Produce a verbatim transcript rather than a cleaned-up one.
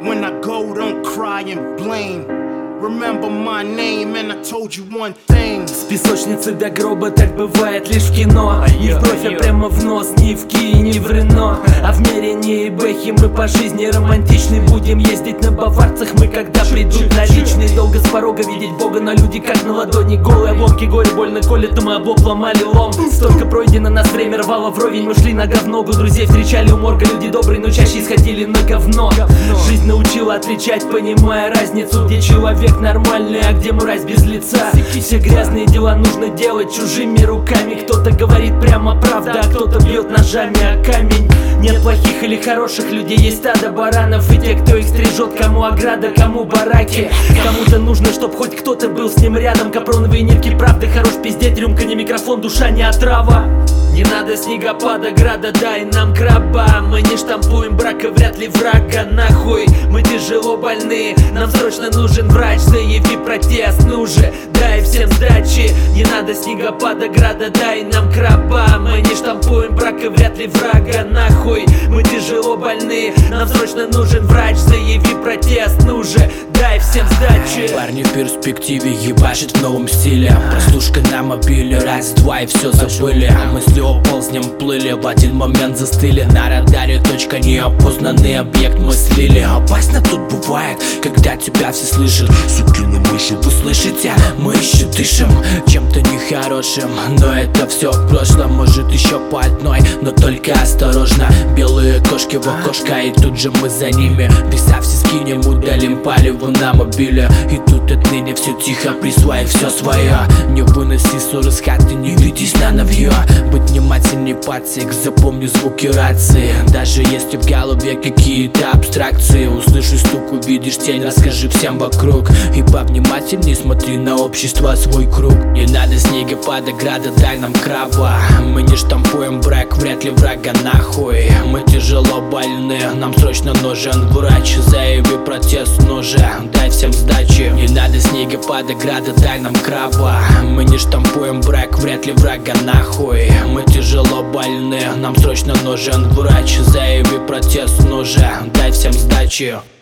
When I go, don't cry and blame. Remember my name, and I told you one thing. С песочницы до гроба так бывает лишь в кино. Не в бровь, а прямо в нос, ни в Кии, ни в Рено. А в мире не и бэхи, мы по жизни романтичны. Будем ездить на баварцах, мы когда придут наличные. Долго с порога видеть Бога, но люди как на ладони. Голые обломки, горе больно колет, и мы облом ломали лом. Столько пройдено, нас время рвало вровень. Мы шли нога в ногу, друзей встречали у морга. Люди добрые, но чаще исходили на говно. Жизнь научила отличать, понимая разницу, где человек нормальный, а где мразь без лица. Все грязные дела нужно делать чужими руками. Кто-то говорит прямо правда, а кто-то бьет ножами о камень. Нет плохих или хороших людей, есть стадо баранов. И те, кто их стрижет, кому ограда, кому бараки. Кому-то нужно, чтоб хоть кто-то был с ним рядом. Капроновые нитки правды, хорош пиздеть, рюмка не микрофон, душа не отрава. Не надо снегопада, града, дай нам краба. Мы не штампуем брака, вряд ли врага, нахуй. Мы тяжело больны, нам срочно нужен врач. Заяви протест, ну же, дай всем сдачи. Не надо снегопада, града, дай нам краба. Мы не штампуем брака, вряд ли врага, нахуй. Мы тяжело больны, нам срочно нужен врач. Заяви протест, ну же, дай всем сдачи. Парни в перспективе ебашит в новом стиле. Прослушка на мобиле, раз-два и все забыли. Мысли оползнем плыли, в один момент застыли. На радаре точка неопознанный объект мы слили. Опасно тут бывает, когда тебя все слышат. Сукины мыши, вы слышите? Мы еще дышим чем-то нехорошим, но это все в прошлом. Может еще по одной, но только осторожно. Белые кошки в окошко, и тут же мы за ними. Веса все скинем, удалим палево на мобиле. И тут отныне все тихо, присвои все свое. Не выноси ссоры с хаты, не ведись на навье. Быть внимательней, пацик, запомни звуки рации. Даже если в голове какие-то абстракции. Услышишь стук, увидишь тень, расскажи всем вокруг. И повнимательней смотри на общество, свой круг. Не надо снегопада, града, дай нам краба. Мы не штампуем брак, вряд ли врага, нахуй. Мы тяжело больны, нам срочно нужен врач. Заяви протест, ну же, дай всем сдачи. Не надо снегопада, града, дай нам краба. Мы не штампуем брак, вряд ли врага, нахуй. Мы тяжело больны, нам срочно нужен врач. Заяви протест, ну же, дай всем сдачи.